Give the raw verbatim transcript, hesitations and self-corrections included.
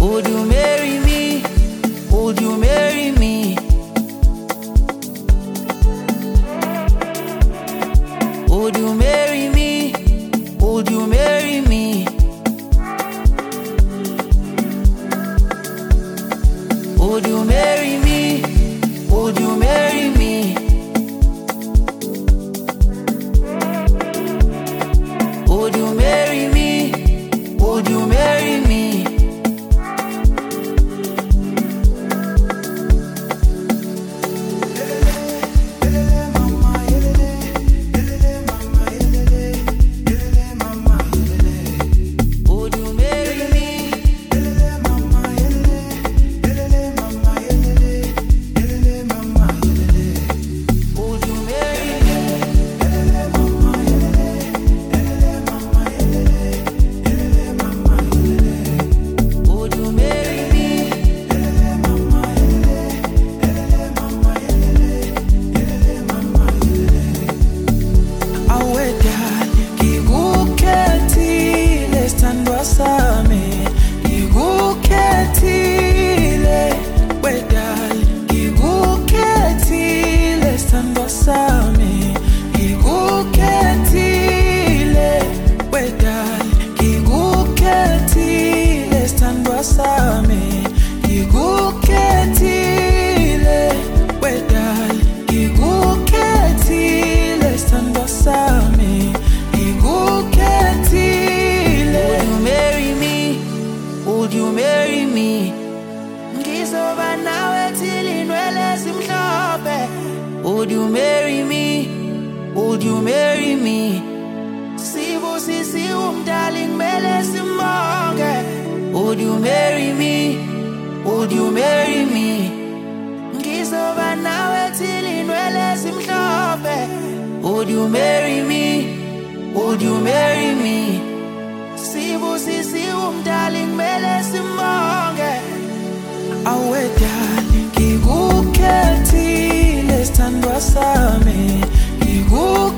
Would you marry me? Would you marry me? Would you marry me? Would you marry me? Would you marry me? Would you marry me? Would you marry me? Would you marry me? Would you marry me? Ngizoba nawe till inwele zimhlophe. Would you marry me? Would you marry me? Sibusisi umdali kumele simonge. Would you marry me? Would you marry me? Ngizoba nawe till inwele zimhlophe. Would you marry me? Would you marry me? Sibusisi umdali kumele simonge. Awe darling, ngikukhethile sithandwa sami, ngikukhethile.